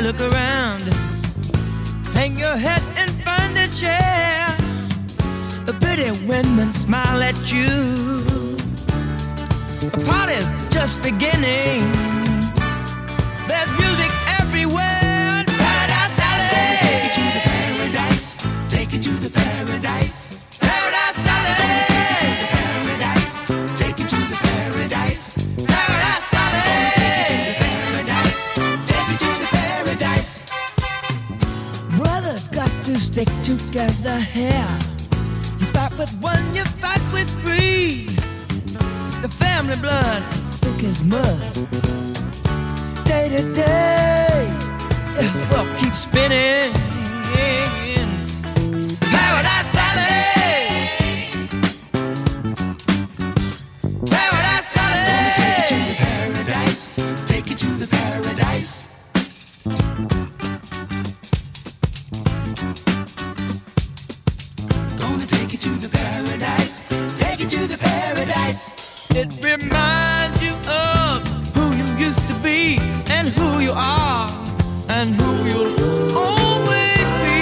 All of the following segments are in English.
look around. Hang your head and find a chair. The pretty women smile at you. The party's just beginning. There's music everywhere. Paradise Alley. Take you to the paradise. Take you to the paradise. Paradise Alley. Take you to the paradise. Paradise Alley. Take you to the paradise. Brothers got to stick together here. You fight with one, you fight with three. The family blood thick as mud. Day to day, well, keep spinning. Paradise Alley. Paradise Alley. Take you to the paradise. Take you to the paradise. Gonna take you to the paradise. Take you to the paradise. It reminds you of who you used to be and who you are and who you'll always be.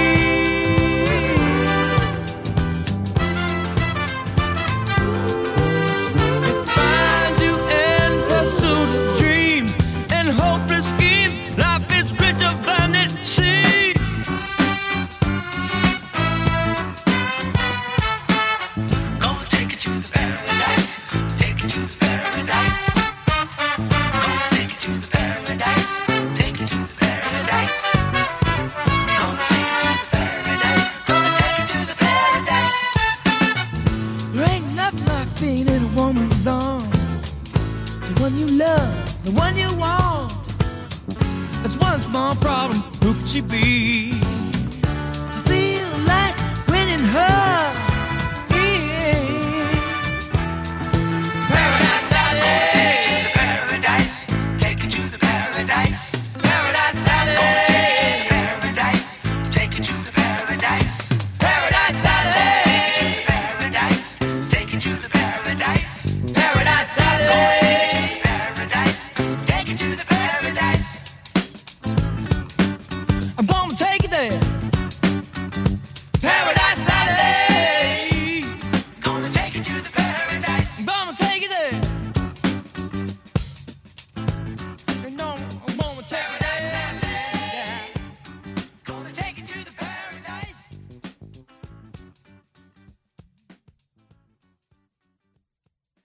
It finds you in pursuit of dreams and hopeless schemes. Life is richer than it seems. Gonna take you to the paradise. Take you to the paradise. Gonna take you to the paradise. Take you to the paradise. Gonna take you to the paradise. Gonna take you to the paradise. There ain't nothing like being in a woman's arms. The one you love, the one you want. That's one small problem. Who could she be?